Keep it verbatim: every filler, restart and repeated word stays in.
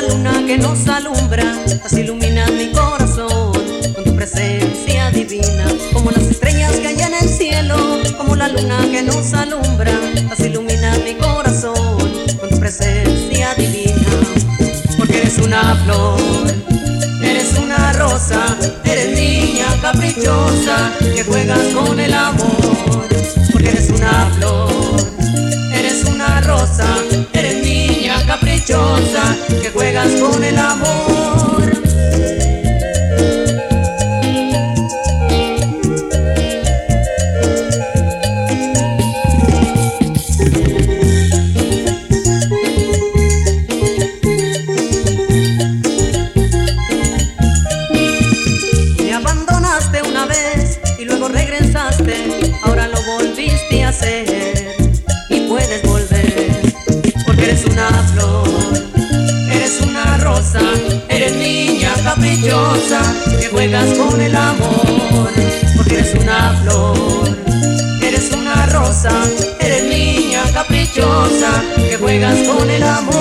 la luna que nos alumbra, así iluminas mi corazón con tu presencia divina. Como las estrellas que hay en el cielo, como la luna que nos alumbra, así iluminas mi corazón con tu presencia divina. Porque eres una flor, eres una rosa, eres niña caprichosa que juegas con el amor. Porque eres una flor, eres una rosa, eres niña caprichosa que juegas con el amor. Me abandonaste una vez y luego regresaste, ahora lo volviste a hacer y puedes volver. Porque eres una flor, eres una rosa, eres niña caprichosa que juegas con el amor. Porque eres una flor, eres una rosa, eres niña caprichosa que juegas con el amor.